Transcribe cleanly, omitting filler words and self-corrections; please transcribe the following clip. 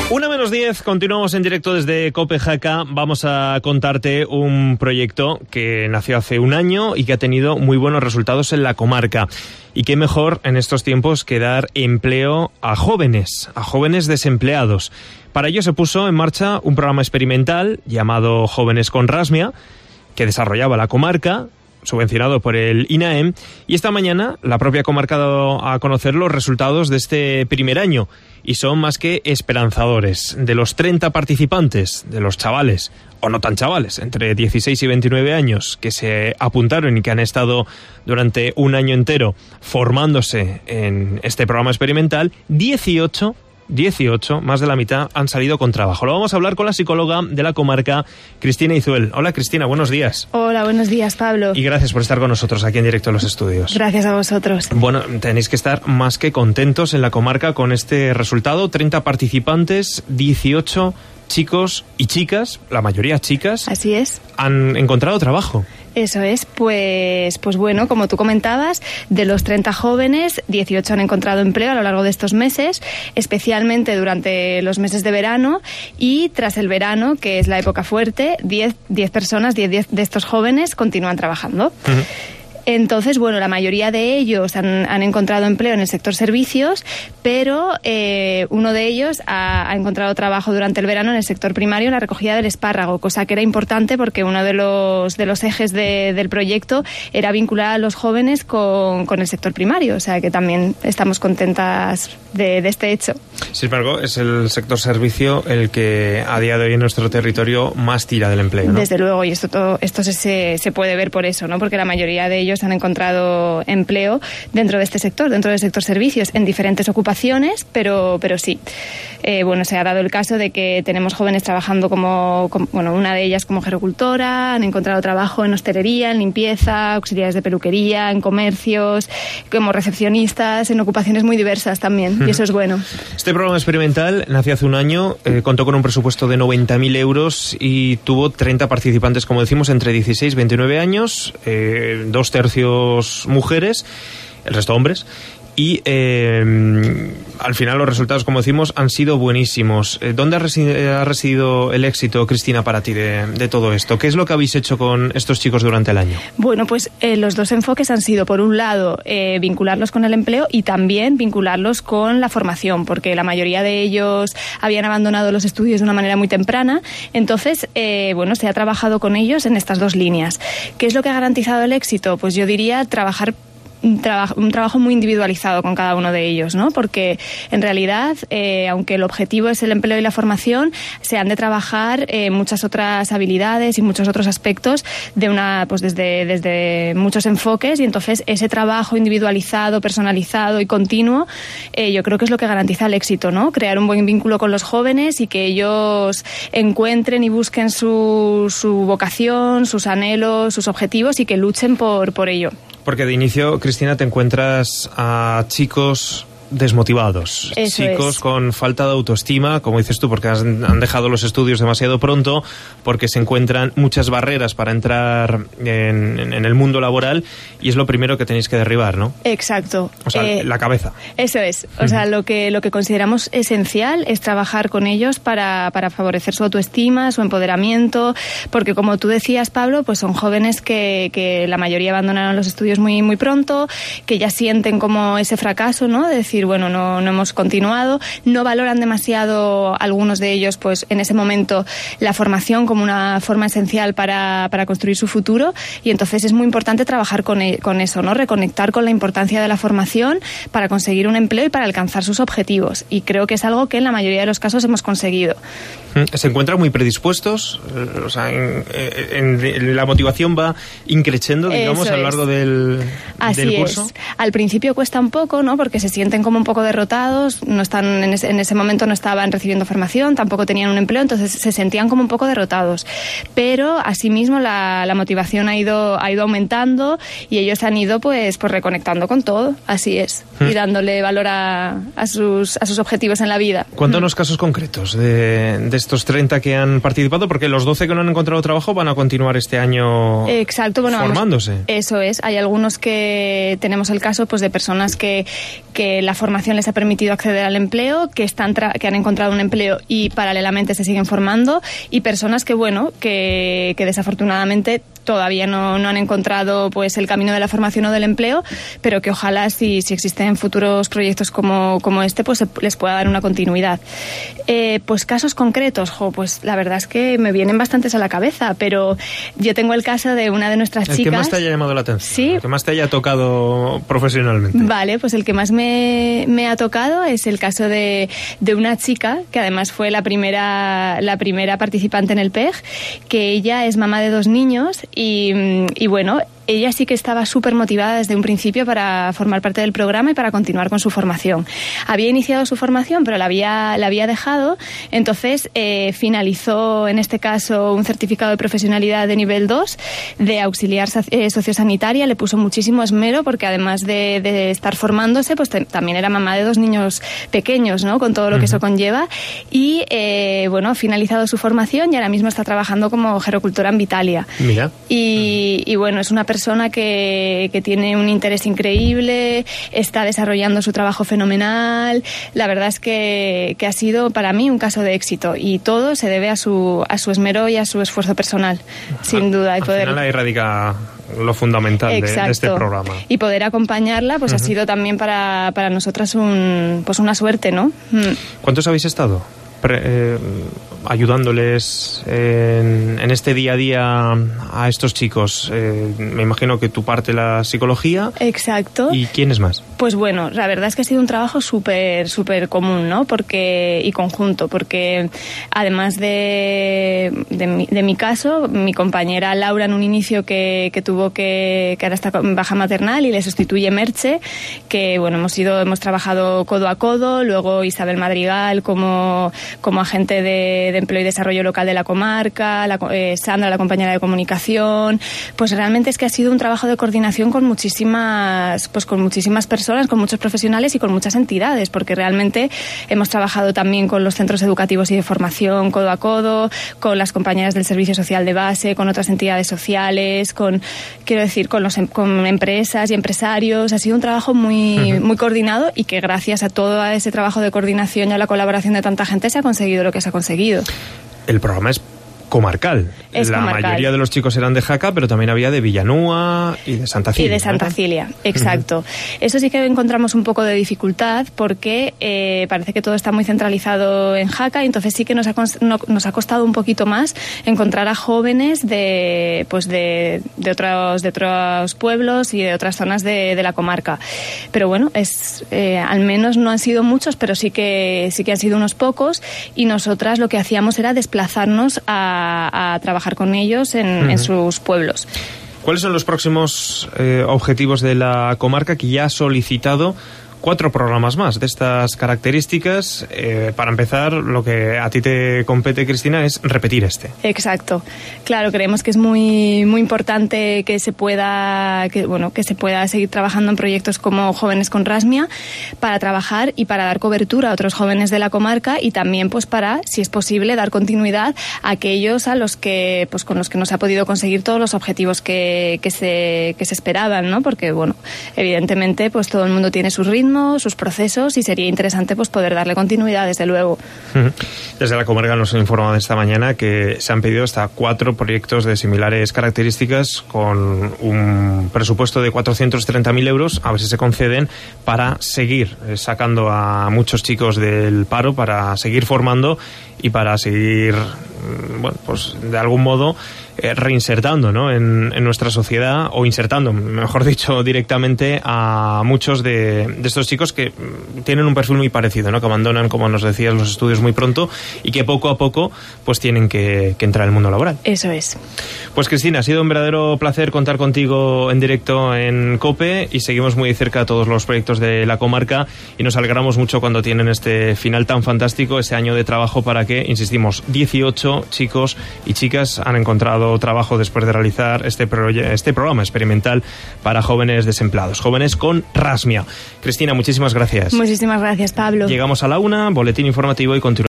1:10, continuamos en directo desde COPE Jaca. Vamos a contarte un proyecto que nació hace un año y que ha tenido muy buenos resultados en la comarca. Y qué mejor en estos tiempos que dar empleo a jóvenes desempleados. Para ello se puso en marcha un programa experimental llamado Jóvenes con Rasmia, que desarrollaba la comarca, subvencionado por el INAEM, y esta mañana la propia comarca ha dado a conocer los resultados de este primer año, y son más que esperanzadores. De los 30 participantes, de los chavales, o no tan chavales, entre 16 y 29 años, que se apuntaron y que han estado durante un año entero formándose en este programa experimental, 18, más de la mitad, han salido con trabajo. Lo vamos a hablar con la psicóloga de la comarca, Cristina Izuel. Hola, Cristina, buenos días. Hola, buenos días, Pablo. Y gracias por estar con nosotros aquí en directo en los estudios. Gracias a vosotros. Bueno, tenéis que estar más que contentos en la comarca con este resultado. 30 participantes, 18 chicos y chicas, la mayoría chicas. Así es. Han encontrado trabajo. Eso es, pues bueno, como tú comentabas, de los 30 jóvenes, 18 han encontrado empleo a lo largo de estos meses, especialmente durante los meses de verano, y tras el verano, que es la época fuerte, 10 de estos jóvenes continúan trabajando. Uh-huh. Entonces, bueno, la mayoría de ellos han encontrado empleo en el sector servicios, pero uno de ellos ha encontrado trabajo durante el verano en el sector primario, en la recogida del espárrago, cosa que era importante porque uno de los ejes del proyecto era vincular a los jóvenes con el sector primario, o sea que también estamos contentas de este hecho. Sin embargo, es el sector servicio el que a día de hoy en nuestro territorio más tira del empleo, ¿no? Desde luego, y esto se puede ver por eso, ¿no? Porque la mayoría de ellos han encontrado empleo dentro de este sector, dentro del sector servicios, en diferentes ocupaciones, pero sí. Bueno, se ha dado el caso de que tenemos jóvenes trabajando como una de ellas como gerocultora, han encontrado trabajo en hostelería, en limpieza, auxiliares de peluquería, en comercios, como recepcionistas, en ocupaciones muy diversas también, y eso es bueno. Este programa experimental nació hace un año, contó con un presupuesto de 90.000 euros y tuvo 30 participantes, como decimos, entre 16 y 29 años, 2/3 mujeres, el resto hombres. Y al final los resultados, como decimos, han sido buenísimos. ¿Dónde ha residido el éxito, Cristina, para ti de todo esto? ¿Qué es lo que habéis hecho con estos chicos durante el año? Bueno, pues los dos enfoques han sido, por un lado, vincularlos con el empleo y también vincularlos con la formación, porque la mayoría de ellos habían abandonado los estudios de una manera muy temprana. Entonces, se ha trabajado con ellos en estas dos líneas. ¿Qué es lo que ha garantizado el éxito? Pues yo diría un trabajo muy individualizado con cada uno de ellos, ¿no? Porque en realidad, aunque el objetivo es el empleo y la formación, se han de trabajar muchas otras habilidades y muchos otros aspectos desde muchos enfoques, y entonces ese trabajo individualizado, personalizado y continuo, yo creo que es lo que garantiza el éxito, ¿no? Crear un buen vínculo con los jóvenes y que ellos encuentren y busquen su vocación, sus anhelos, sus objetivos, y que luchen por ello. Porque de inicio, Cristina, te encuentras a chicos desmotivados, eso chicos es. Con falta de autoestima, como dices tú, porque han dejado los estudios demasiado pronto, porque se encuentran muchas barreras para entrar en el mundo laboral, y es lo primero que tenéis que derribar, ¿no? Exacto. O sea, la cabeza. Eso es. O sea, lo que consideramos esencial es trabajar con ellos para favorecer su autoestima, su empoderamiento, porque como tú decías, Pablo, pues son jóvenes que la mayoría abandonaron los estudios muy, muy pronto, que ya sienten como ese fracaso, ¿no? De decir, bueno, no hemos continuado, no valoran demasiado algunos de ellos, pues en ese momento, la formación como una forma esencial para construir su futuro, y entonces es muy importante trabajar con eso, ¿no? Reconectar con la importancia de la formación para conseguir un empleo y para alcanzar sus objetivos, y creo que es algo que en la mayoría de los casos hemos conseguido. ¿Se encuentran muy predispuestos? O sea, la motivación va increciendo, digamos, a lo largo del curso. Así es. Al principio cuesta un poco, ¿no? Porque se sienten como un poco derrotados, no están en ese momento no estaban recibiendo formación, tampoco tenían un empleo, entonces se sentían como un poco derrotados. Pero asimismo la motivación ha ido aumentando, y ellos han ido pues reconectando con todo, así es, y dándole valor a sus objetivos en la vida. Cuéntanos casos concretos de estos 30 que han participado, porque los 12 que no han encontrado trabajo van a continuar este año. Exacto, formándose. Eso es, hay algunos que tenemos el caso pues de personas que la formación les ha permitido acceder al empleo, que han encontrado un empleo y paralelamente se siguen formando, y personas que desafortunadamente todavía no han encontrado pues el camino de la formación o del empleo, pero que ojalá si existen futuros proyectos como este, pues les pueda dar una continuidad. Pues casos concretos, pues la verdad es que me vienen bastantes a la cabeza, pero yo tengo el caso de una de nuestras chicas. El que más te haya llamado la atención, ¿sí? El que más te haya tocado profesionalmente. Vale, pues el que más me ha tocado es el caso de una chica que además fue la primera participante en el PEG, que ella es mamá de 2 niños y bueno, ella sí que estaba súper motivada desde un principio para formar parte del programa y para continuar con su formación. Había iniciado su formación, pero la había dejado, entonces finalizó en este caso un certificado de profesionalidad de nivel 2 de auxiliar sociosanitaria. Le puso muchísimo esmero porque además de estar formándose, pues también era mamá de 2 niños pequeños, ¿no? Con todo lo que eso conlleva. Y bueno, ha finalizado su formación y ahora mismo está trabajando como gerocultora en Vitalia. Mira. Y bueno, es una persona que tiene un interés increíble, está desarrollando su trabajo fenomenal. La verdad es que ha sido para mí un caso de éxito y todo se debe a su esmero y a su esfuerzo personal, sin duda. Y al final ahí radica lo fundamental de este programa. Y poder acompañarla pues ha sido también para nosotras una suerte, ¿no? ¿Cuántos habéis estado ayudándoles en este día a día a estos chicos? Me imagino que tu parte la psicología. Exacto. ¿Y quiénes más? Pues bueno, la verdad es que ha sido un trabajo súper común, ¿no? Y conjunto, porque además de mi caso, mi compañera Laura en un inicio que tuvo que ahora está en baja maternal y le sustituye Merche, que bueno, hemos trabajado codo a codo, luego Isabel Madrigal como agente de empleo y desarrollo local de la comarca, Sandra, la compañera de comunicación. Pues realmente es que ha sido un trabajo de coordinación con muchísimas personas, con muchos profesionales y con muchas entidades, porque realmente hemos trabajado también con los centros educativos y de formación codo a codo, con las compañeras del servicio social de base, con otras entidades sociales, con empresas y empresarios. Ha sido un trabajo muy coordinado y que gracias a todo ese trabajo de coordinación y a la colaboración de tanta gente se ha conseguido lo que se ha conseguido. El programa es comarcal. La mayoría de los chicos eran de Jaca, pero también había de Villanúa y de Santa Cilia. Y de Santa Cilia, exacto. Eso sí que encontramos un poco de dificultad porque parece que todo está muy centralizado en Jaca y entonces sí que nos ha costado un poquito más encontrar a jóvenes de otros pueblos y de otras zonas de la comarca. Pero bueno, al menos no han sido muchos, pero sí que han sido unos pocos, y nosotras lo que hacíamos era desplazarnos a trabajar con ellos en sus pueblos. ¿Cuáles son los próximos objetivos de la comarca, que ya ha solicitado 4 programas más de estas características? Para empezar, lo que a ti te compete, Cristina, es repetir este. Exacto. Claro, creemos que es muy importante que se pueda seguir trabajando en proyectos como Jóvenes con Rasmia, para trabajar y para dar cobertura a otros jóvenes de la comarca, y también pues para, si es posible, dar continuidad a aquellos con los que no se ha podido conseguir todos los objetivos que se esperaban, ¿no? Porque bueno, evidentemente pues todo el mundo tiene sus ritmos, sus procesos, y sería interesante pues poder darle continuidad, desde luego. Desde la comarca nos han informado esta mañana que se han pedido hasta 4 proyectos de similares características con un presupuesto de 430.000 euros, a ver si se conceden, para seguir sacando a muchos chicos del paro, para seguir formando y para seguir, bueno, pues de algún modo reinsertando, ¿no?, en nuestra sociedad, o insertando, mejor dicho, directamente a muchos de estos chicos que tienen un perfil muy parecido, ¿no?, que abandonan, como nos decías, los estudios muy pronto y que poco a poco pues tienen que entrar al mundo laboral. Eso es. Pues Cristina, ha sido un verdadero placer contar contigo en directo en COPE, y seguimos muy de cerca todos los proyectos de la comarca, y nos alegramos mucho cuando tienen este final tan fantástico, ese año de trabajo, para que, insistimos, 18 chicos y chicas han encontrado trabajo después de realizar este programa experimental para jóvenes desempleados, Jóvenes con Rasmia. Cristina, muchísimas gracias. Muchísimas gracias, Pablo. Llegamos a la 1, boletín informativo, y continuamos.